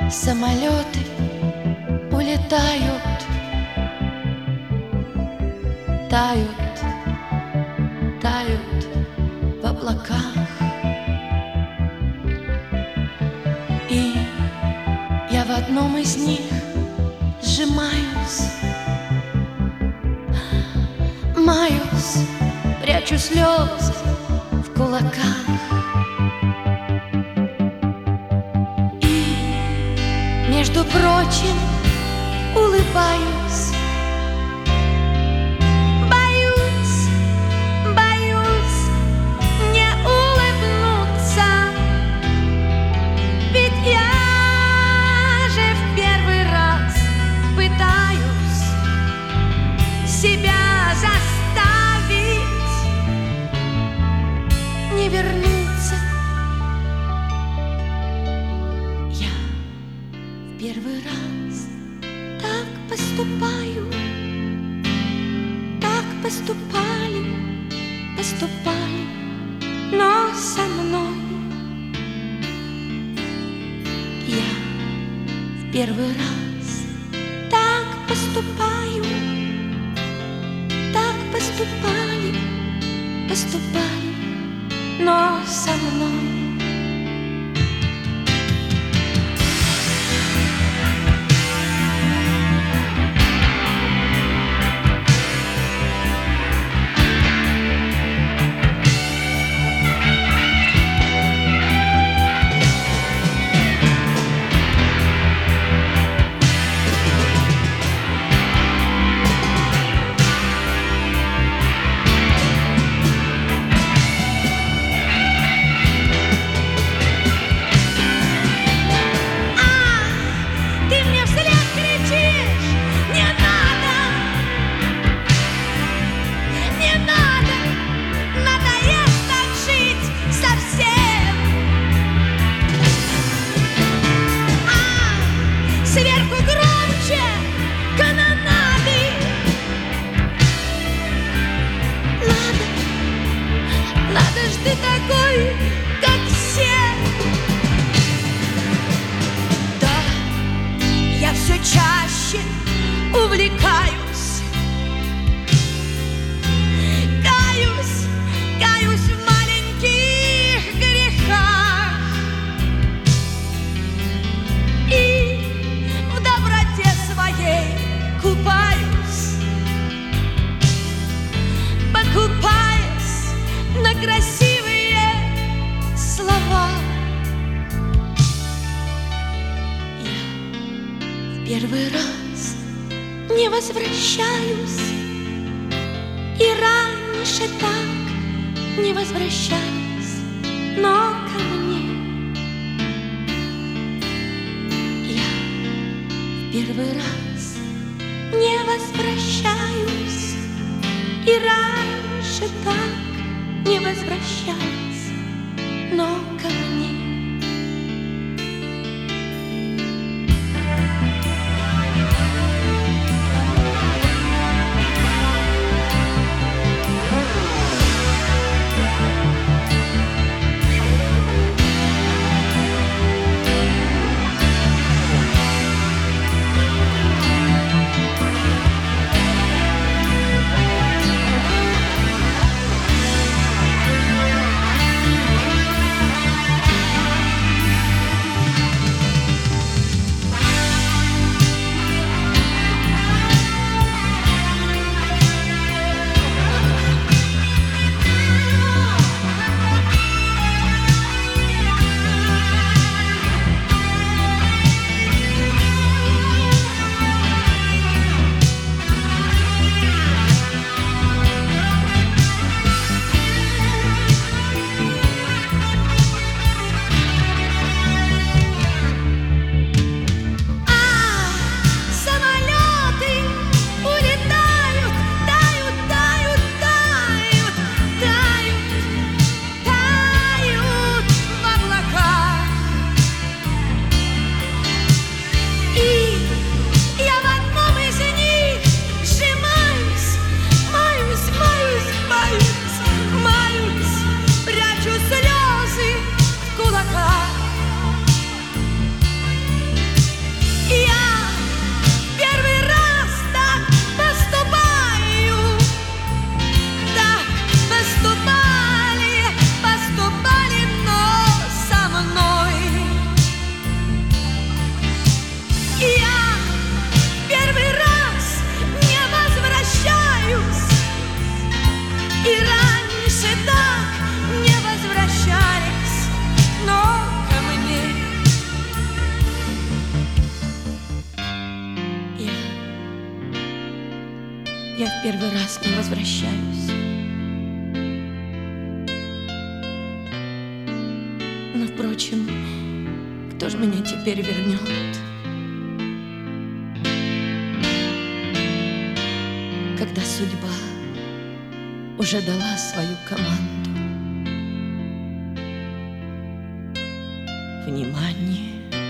Самолеты улетают, тают, тают в облаках. И я в одном из них сжимаюсь, маюсь, прячу слезы в кулаках. Между прочим, улыбаюсь. Боюсь, боюсь не улыбнуться, ведь я же в первый раз пытаюсь себя заставить не вернуться. Первый раз так поступаю, так поступали, поступали, но со мной я в первый раз так поступаю, так поступали, поступали, но со мной. Сверху громче канонады. Надо ж ты такой, как все. Да, я все чаще увлекаюсь, каюсь в маленьких грехах и в доброте своей купаюсь, покупаясь на красивые слова. Я в первый раз не возвращаюсь, и раньше так не возвращались, но ко мне я в первый раз не возвращаюсь, и раньше так не возвращались, но ко мне. я в первый раз не возвращаюсь. Но, впрочем, кто ж меня теперь вернет? Когда судьба уже дала свою команду. Внимание!